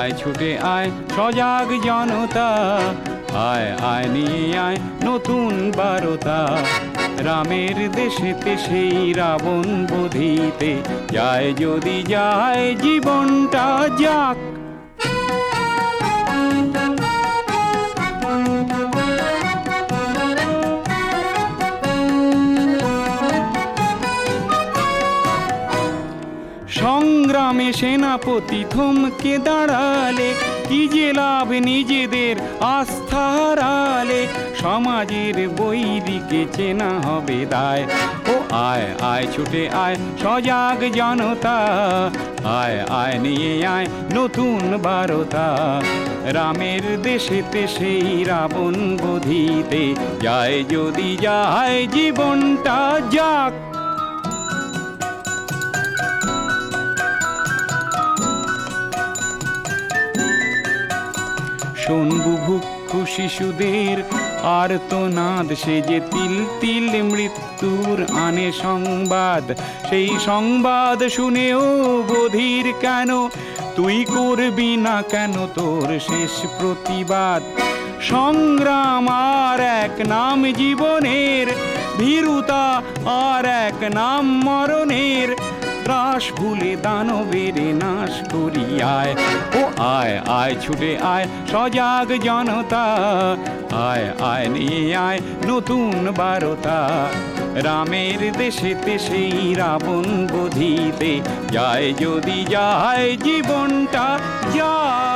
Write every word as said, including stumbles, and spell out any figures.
আয় ছুটে আয় সজাগ জনতা, আয় আয় নিয়ে আয় নতুন বারতা। রামের দেশেতে সেই রাবণ বধিতে, যায় যদি যায় জীবনটা যাক। সংগ্রামে সেনাপতি থমকে দাঁড়ালে, কি যে লাভ নিজেদের আস্থা হারালে। সমাজের বৈরীকে চেনা হবে দায়, ও আয় আয় ছুটে আয় সজাগ জনতা, আয় আয় নিয়ে আয় নতুন বারতা। রামের দেশেতে সেই রাবণ বধিতে, যায় যদি যায় জীবনটা যাক। শোন বুভুক্ষু শিশুদের আর্তনাদ, সে যে তিল তিল মৃত্যুর আনে সংবাদ। সেই সংবাদ শুনেও বধির কেন, তুই করবি না কেন তোর শেষ প্রতিবাদ। সংগ্রাম আর এক নাম জীবনের, ভীরুতা আর এক নাম মরণের। ত্রাস ভুলে দানবের নাশ করি আয়, ও আয় আয় ছুটে আয় সজাগ জনতা, আয় আয় নিয়ে আয় নতুন বারতা। রামের দেশেতে সেই রাবণ বধিতে, যায় যদি যায় জীবনটা যায়।